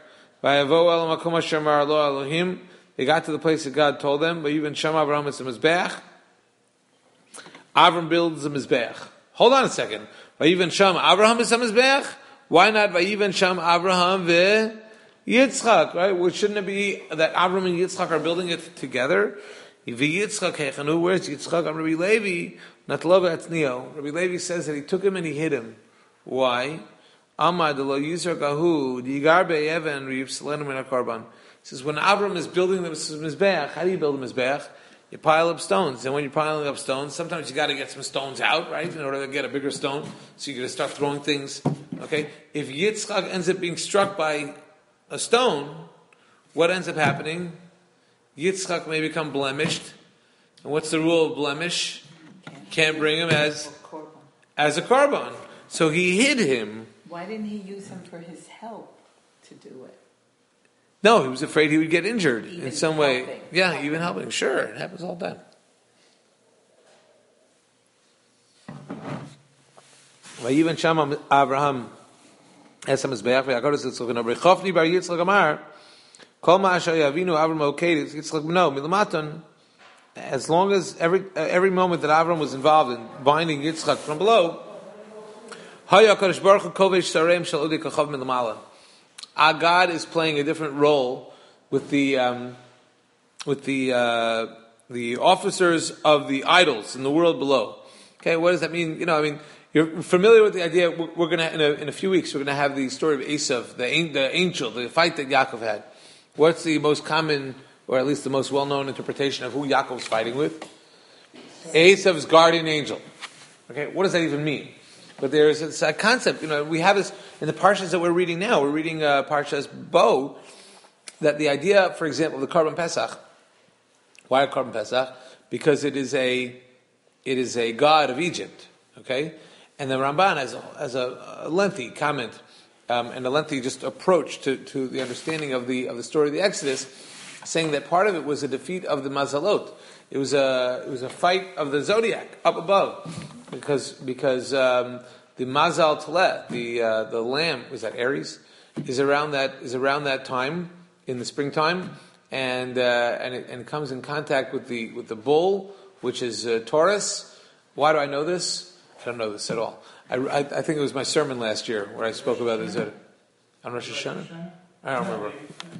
They got to the place that God told them, but even Shema Abraham is a mizbeach. Avram builds a mizbeach. Hold on a second. Vayiven Sham Abraham is a mizbeach. Why not Vayiven Sham Abraham ve Yitzchak? Right? Well, shouldn't it be that Abraham and Yitzchak are building it together? Yitzchak hechanu. Where's Yitzchak? I'm Rabbi Levi. Not love atznio. Rabbi Levi says that he took him and he hid him. Why? Amad lo yisra kahu digar be'even riyivselenu min hakarban. He says when Abraham is building the mizbeach, how do you build a mizbeach? You pile up stones, and when you're piling up stones, sometimes you got to get some stones out, right, in order to get a bigger stone. So you're going to start throwing things. Okay, if Yitzchak ends up being struck by a stone, what ends up happening? Yitzchak may become blemished. And what's the rule of blemish? Can't bring him as as a korban. So he hid him. Why didn't he use him for his help to do it? No, he was afraid he would get injured Even in some helping. way. Yeah, even helping. Sure, it happens all the time. Vayiven Shama Abraham es hamizbeach ve'akodos Yitzchak and Chofni bar Yitzchak Amar Kol ma'asher yavinu Abraham oked Yitzchak b'no milamaton as long as every uh, every moment that Avram was involved in binding Yitzchak from below, our God is playing a different role with the um, with the uh, the officers of the idols in the world below. Okay, what does that mean? You know, I mean, you're familiar with the idea. We're, we're going to in a, in a few weeks we're going to have the story of Esav, the the angel, the fight that Yaakov had. What's the most common, or at least the most well-known interpretation of who Yaakov's fighting with? Esav's guardian angel. Okay, what does that even mean? But there's it's a concept. You know, we have this in the parshas that we're reading now. We're reading uh, Parshas Bo. That the idea, for example, of the Karban Pesach. Why a Karban Pesach? Because it is a it is a god of Egypt. Okay, and the Ramban has a, has a, a lengthy comment um, and a lengthy just approach to, to the understanding of the of the story of the Exodus, saying that part of it was a defeat of the Mazalot. It was a it was a fight of the zodiac up above, because because um, the Mazal Taleh, the uh, the lamb, was that Aries, is around that is around that time in the springtime, and uh, and, it, and it comes in contact with the with the bull, which is uh, Taurus. Why do I know this? I don't know this at all. I, I, I think it was my sermon last year where I spoke about this on Rosh Hashanah. I don't remember.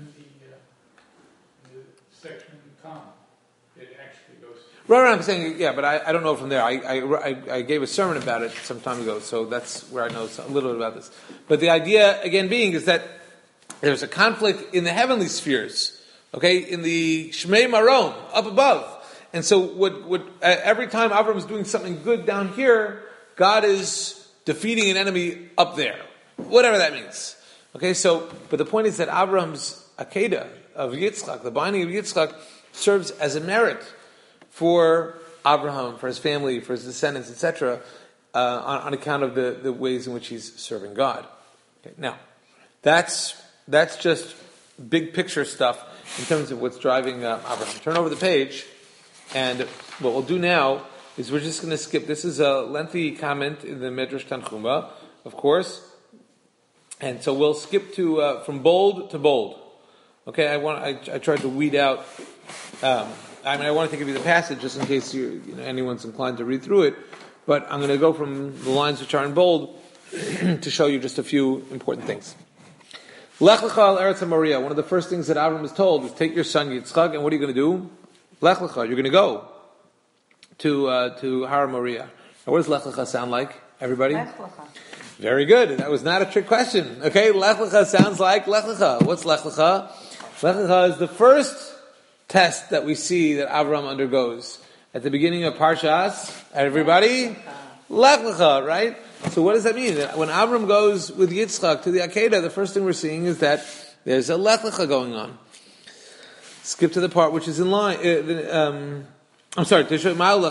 Section com, it actually goes. Right, right, I'm saying, yeah, but I, I don't know from there. I, I, I gave a sermon about it some time ago, so that's where I know a little bit about this. But the idea, again, being is that there's a conflict in the heavenly spheres, okay, in the Shmei Marom, up above. And so what, what, uh, every time Avram is doing something good down here, God is defeating an enemy up there, whatever that means. Okay, so, but the point is that Avram's Akedah, of Yitzchak, the binding of Yitzchak, serves as a merit for Abraham, for his family, for his descendants, et cetera, uh, on, on account of the, the ways in which he's serving God. Okay, now, that's that's just big picture stuff in terms of what's driving uh, Abraham. Turn over the page, and what we'll do now is we're just going to skip. This is a lengthy comment in the Medrash Tanchuma, of course, and so we'll skip to uh, from bold to bold. Okay, I want. I, I tried to weed out. Um, I mean, I wanted to give you the passage just in case you, you know, anyone's inclined to read through it. But I'm going to go from the lines which are in bold to show you just a few important things. Lech lecha al Eretz HaMoriah. One of the first things that Avram is told is take your son Yitzchak, and what are you going to do? Lech lecha. You're going to go to uh, to Har Moriah. Now, what does Lech lecha sound like? Everybody? Lech lecha. Very good. That was not a trick question. Okay, Lech lecha sounds like Lech lecha. What's Lech lecha? Lech lecha is the first test that we see that Avram undergoes at the beginning of Parshas. Everybody, Lech lecha, right? So what does that mean? That when Avram goes with Yitzchak to the Akedah, the first thing we're seeing is that there's a Lech lecha going on. Skip to the part which is in line. Uh, the, um, I'm sorry. That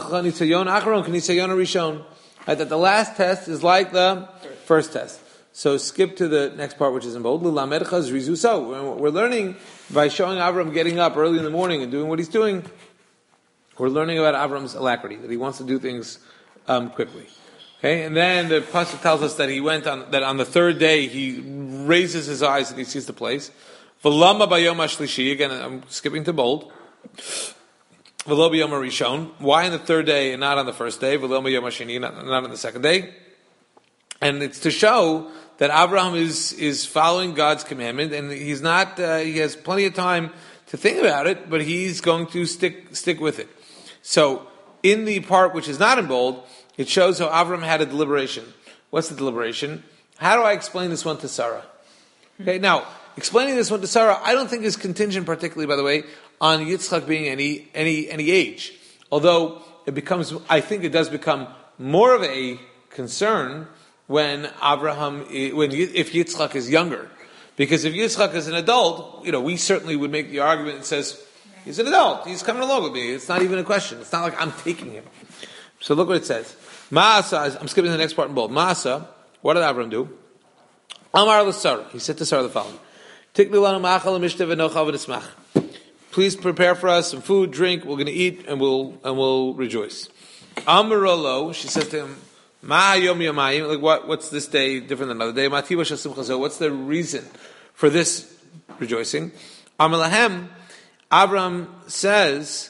the last test is like the first test. So skip to the next part, which is in bold. We're learning by showing Avram getting up early in the morning and doing what he's doing. We're learning about Avram's alacrity, that he wants to do things um, quickly. Okay, and then the pasuk tells us that he went on that on the third day he raises his eyes and he sees the place. V'lama bayom hashlishi. Again, I'm skipping to bold. V'lo b'yom harishon. Why on the third day and not on the first day? V'lo b'yom hashini, not not on the second day. And it's to show that Abraham is, is following God's commandment, and he's not. Uh, he has plenty of time to think about it, but he's going to stick stick with it. So, in the part which is not in bold, it shows how Abraham had a deliberation. What's the deliberation? How do I explain this one to Sarah? Okay, now explaining this one to Sarah, I don't think is contingent, particularly, by the way, on Yitzchak being any any any age. Although it becomes, I think it does become more of a concern when Abraham, when if Yitzchak is younger, because if Yitzchak is an adult, you know, we certainly would make the argument that says he's an adult, he's coming along with me. It's not even a question. It's not like I'm taking him. So look what it says. Maasa, I'm skipping the next part in bold. Maasa, what did Abraham do? Amar l'Sarah. He said to Sarah the following: Tiknu lanu ma'achal u'mishta v'nochal v'nismach. Please prepare for us some food, drink. We're going to eat and we'll and we'll rejoice. Amarolo, she says to him, Ma yom yomayim, like what? What's this day different than another day? Mativa shasimcha. What's the reason for this rejoicing? Amalahem, Abram says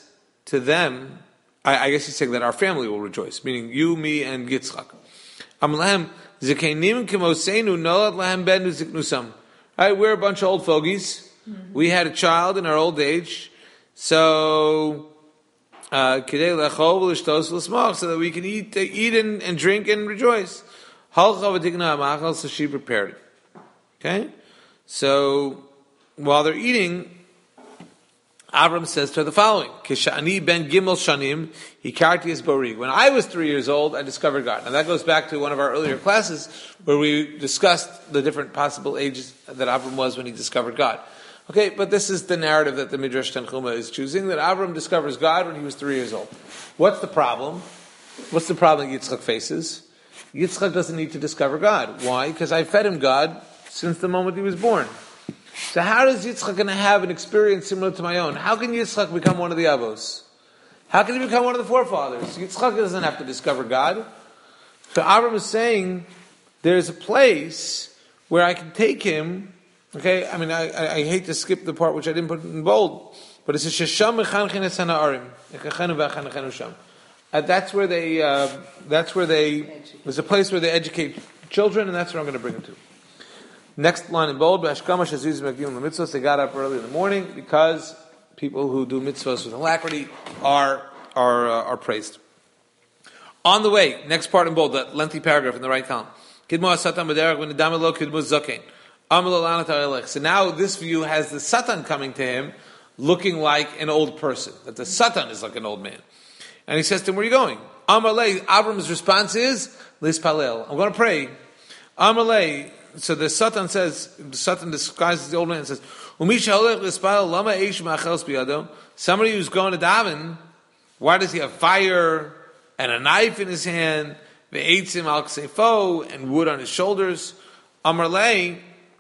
to them, I, I guess he's saying that our family will rejoice, meaning you, me, and Yitzchak. Amlahem Zikeinim Kimoseinu Nolad Lahem Ben Ziknusam. Right, we're a bunch of old fogies. Mm-hmm. We had a child in our old age, so uh, so that we can eat, uh, eat and, and drink and rejoice. So she prepared it. Okay, so while they're eating, Avram says to her the following: Kishani ben Gimel Shanim, Hikarti is Borig. When I was three years old, I discovered God. And that goes back to one of our earlier classes where we discussed the different possible ages that Avram was when he discovered God. Okay, but this is the narrative that the Midrash Tanchuma is choosing, that Avram discovers God when he was three years old. What's the problem? What's the problem Yitzchak faces? Yitzchak doesn't need to discover God. Why? Because I fed him God since the moment he was born. So how is Yitzchak going to have an experience similar to my own? How can Yitzchak become one of the Avos? How can he become one of the forefathers? Yitzchak doesn't have to discover God. So Avram is saying, there's a place where I can take him. Okay, I mean, I, I, I hate to skip the part which I didn't put in bold, but it says, Shesham mechanchen es hana'arim, ekachenu v'achanechenu sham. Uh, that's where they, uh, that's where they, there's a place where they educate children, and that's where I'm going to bring them to. Next line in bold, they got up early in the morning because people who do mitzvahs with alacrity are are uh, are praised. On the way, next part in bold, that lengthy paragraph in the right column. So now this view has the Satan coming to him looking like an old person, that the Satan is like an old man. And he says to him, where are you going? Amalei, Avram's response is, Lispalel, I'm going to pray. Amalei, so the Satan says, the Satan disguises the old man and says, somebody who's going to daven, why does he have fire and a knife in his hand, and wood on his shoulders? Amalei,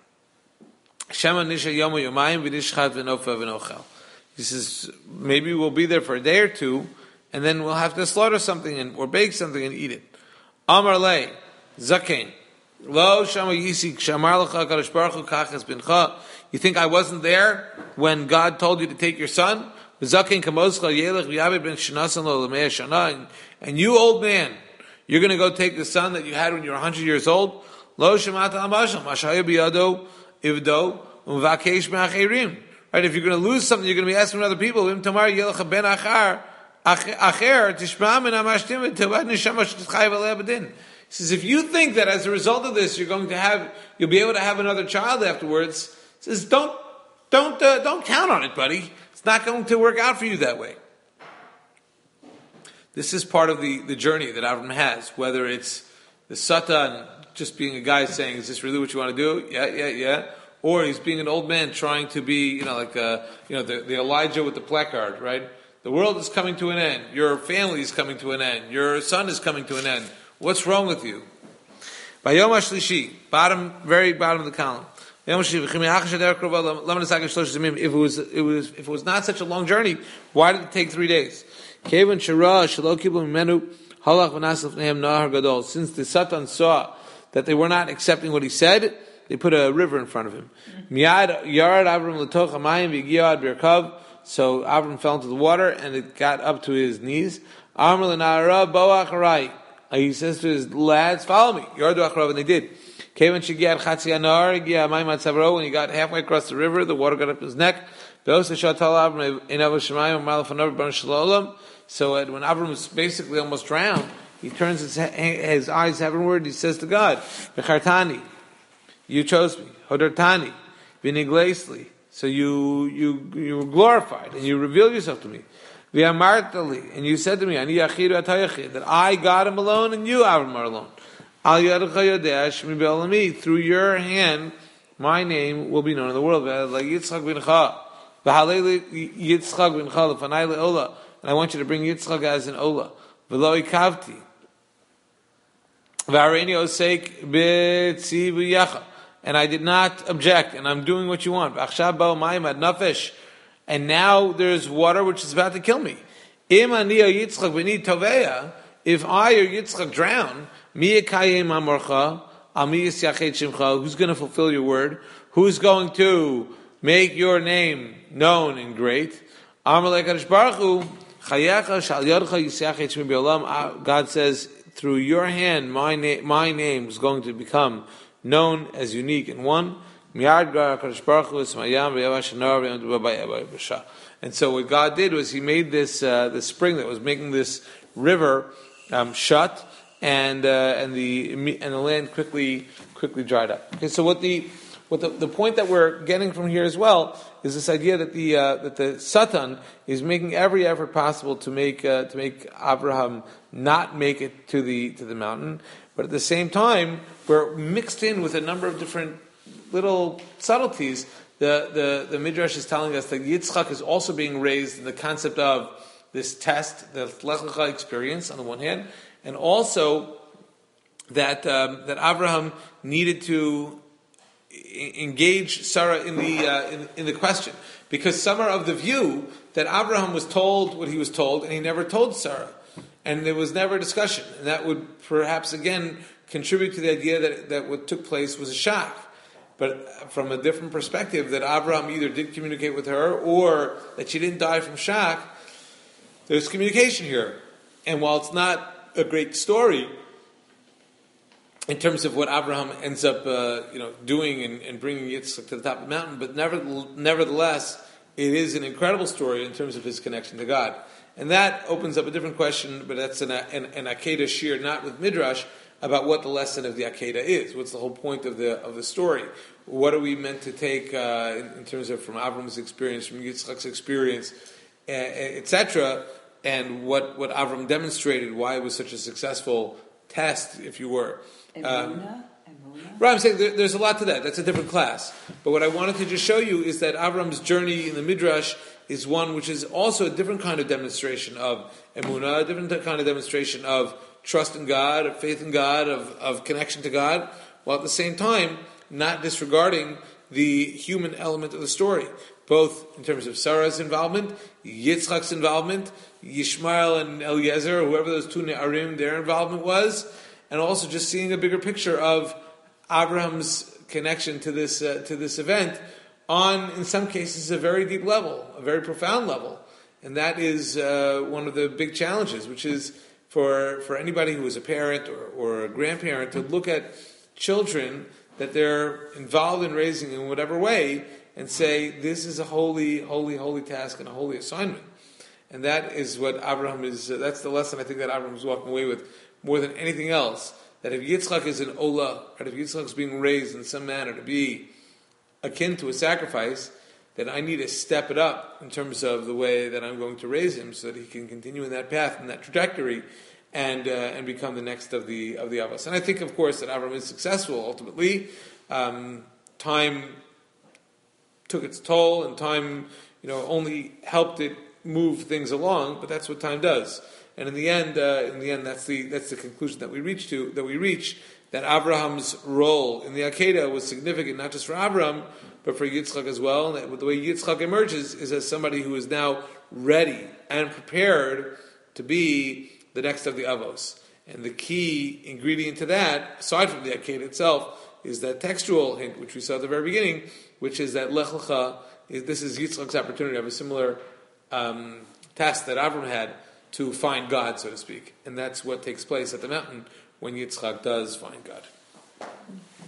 he says, maybe we'll be there for a day or two, and then we'll have to slaughter something and, or bake something and eat it. Amar le, Zakein, Lo shama yisik shamar lecha kadosh baruch hu kach es bincha. You think I wasn't there when God told you to take your son? Zakein kamoscha yelech v'yavid ben shnasan lo l'mei shana. And you, old man, you're going to go take the son that you had when you were one hundred years old? Lo shamata amashal mashaya biyado ivdo umvakesh me'acherim. Right? If you're going to lose something, you're going to be asking other people. Im tamar yelech ben achar acher tishma min amashtim tevad neshama shetchayev alei b'din. He says, if you think that as a result of this, you're going to have, you'll be able to have another child afterwards, he says, don't, don't, uh, don't count on it, buddy. It's not going to work out for you that way. This is part of the, the journey that Avram has, whether it's the Satan just being a guy saying, is this really what you want to do? Yeah, yeah, yeah. Or he's being an old man trying to be, you know, like, uh, you know, the, the Elijah with the placard, right? The world is coming to an end. Your family is coming to an end. Your son is coming to an end. What's wrong with you? Bayom HaShlishi, bottom, very bottom of the column. If it was, it was, if it was not such a long journey, why did it take three days? Since the Satan saw that they were not accepting what he said, they put a river in front of him. So Avram fell into the water and it got up to his knees. He says to his lads, follow me. And they did. When he got halfway across the river, the water got up to his neck. So when Avram was basically almost drowned, he turns his, his eyes heavenward. He says to God, you chose me. Hodartani, v'nigleisli. So you you you were glorified and you revealed yourself to me. V'amartali, and you said to me, Ani yachidu atayachid, that I, God, am alone and you, Avram, are alone. Al yadcha yodesh mi be'olami, through your hand, my name will be known in the world. Like Yitzchak bincha, v'halei Yitzchak bincha lefanai le'ola, and I want you to bring Yitzchak as an ola. V'lo ikavti, v'areini osek b'tzi v'yacha. And I did not object, and I'm doing what you want. And now there's water which is about to kill me. If I or Yitzchak drown, who's going to fulfill your word? Who's going to make your name known and great? God says, through your hand, my, na- my name is going to become known as unique and one. And so what God did was He made this uh, this spring that was making this river um, shut, and uh, and the and the land quickly quickly dried up. Okay, so what the what the, the point that we're getting from here as well is this idea that the uh, that the Satan is making every effort possible to make uh, to make Abraham not make it to the to the mountain, but at the same time we're mixed in with a number of different little subtleties. The, the, the Midrash is telling us that Yitzchak is also being raised in the concept of this test, the Lech Lecha experience on the one hand, and also that um, that Abraham needed to I- engage Sarah in the uh, in, in the question, because some are of the view that Abraham was told what he was told and he never told Sarah, and there was never a discussion, and that would perhaps again contribute to the idea that that what took place was a shock. But from a different perspective, that Abraham either did communicate with her or that she didn't die from shock, there's communication here. And while it's not a great story in terms of what Abraham ends up uh, you know, doing and, and bringing Yitzchak to the top of the mountain, but never, nevertheless, it is an incredible story in terms of his connection to God. And that opens up a different question, but that's an, an, an Akedah shir, not with Midrash, about what the lesson of the Akedah is. What's the whole point of the of the story? What are we meant to take uh, in, in terms of from Avram's experience, from Yitzchak's experience, uh, et cetera, and what, what Avram demonstrated, why it was such a successful test, if you were. Emunah? Um, Emunah? Right, I'm saying there, there's a lot to that. That's a different class. But what I wanted to just show you is that Avram's journey in the Midrash is one which is also a different kind of demonstration of Emunah, a different kind of demonstration of trust in God, of faith in God, of, of connection to God, while at the same time not disregarding the human element of the story, both in terms of Sarah's involvement, Yitzchak's involvement, Yishmael and Eliezer, whoever those two Ne'arim, their involvement was, and also just seeing a bigger picture of Abraham's connection to this uh, to this event on, in some cases, a very deep level, a very profound level. And that is uh, one of the big challenges, which is for for anybody who is a parent or, or a grandparent to look at children that they're involved in raising in whatever way and say, this is a holy, holy, holy task and a holy assignment. And that is what Abraham is, uh, that's the lesson I think that Abraham is walking away with more than anything else. That if Yitzchak is an olah, right, if Yitzchak is being raised in some manner to be akin to a sacrifice, then I need to step it up in terms of the way that I'm going to raise him so that he can continue in that path, in that trajectory, and uh, and become the next of the of the Avos. And I think, of course, that Abraham is successful ultimately. Um, time took its toll, and time, you know, only helped it move things along. But that's what time does. And in the end, uh, in the end, that's the that's the conclusion that we reach to that we reach that Abraham's role in the Akedah was significant, not just for Abraham, but for Yitzchak as well. And that the way Yitzchak emerges is as somebody who is now ready and prepared to be the next of the Avos. And the key ingredient to that, aside from the Akedah itself, is that textual hint, which we saw at the very beginning, which is that Lech Lecha, is, this is Yitzchak's opportunity to have a similar um, task that Avram had to find God, so to speak. And that's what takes place at the mountain when Yitzchak does find God.